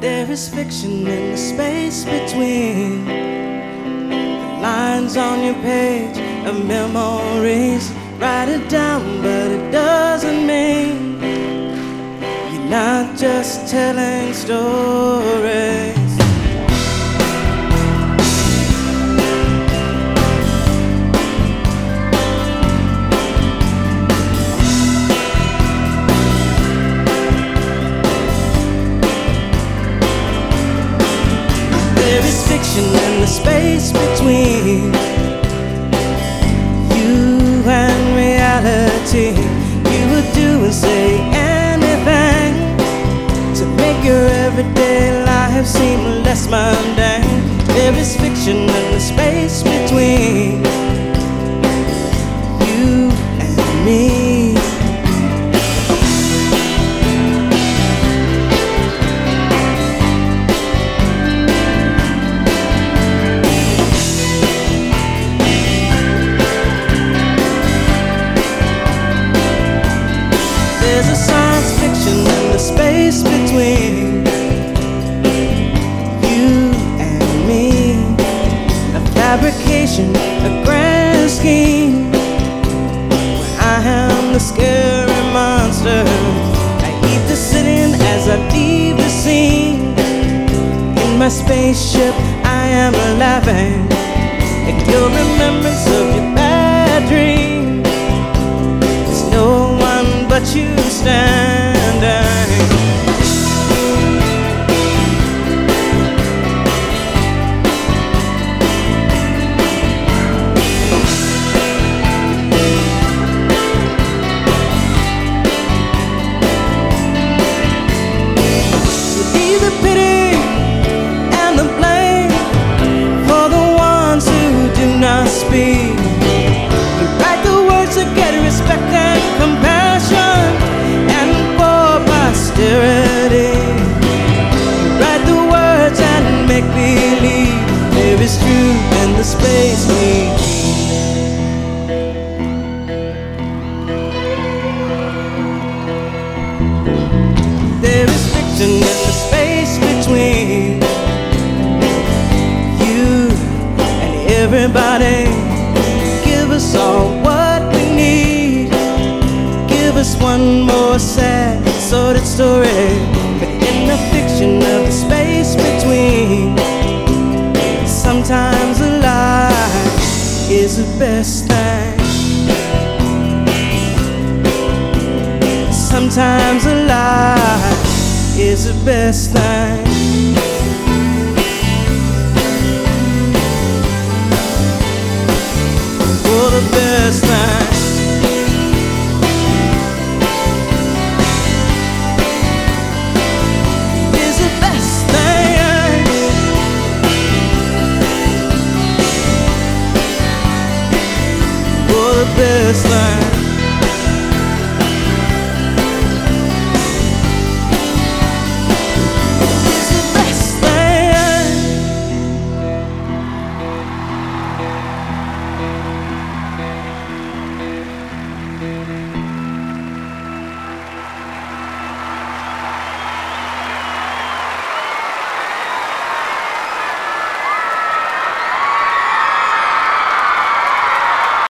There is fiction in the space between the lines on your page of memories. Write it down, but it doesn't mean you're not just telling stories. There is fiction in the space between you and reality. You would do and say anything to make your everyday life seem less mundane. There is fiction in the space between you and me. There's a science fiction in the space between you and me. A fabrication, a grand scheme, where I am the scary monster. I eat the sitting as I leave the scene. In my spaceship I am laughing at your remembrance of your bad dream. There's no one but you standing. You be the pity and the blame for the ones who do not speak. You write the words to get respect and compassion, and for posterity. You write the words and make believe there is truth in the space we keep. There is fiction in the space between you and everybody. Give us all what we need. Give us one more sad, sordid story. But in the fiction of the space between, sometimes a lie is the best thing. Sometimes a lie is the best thing. For the best thing. Is the best thing. For the best thing.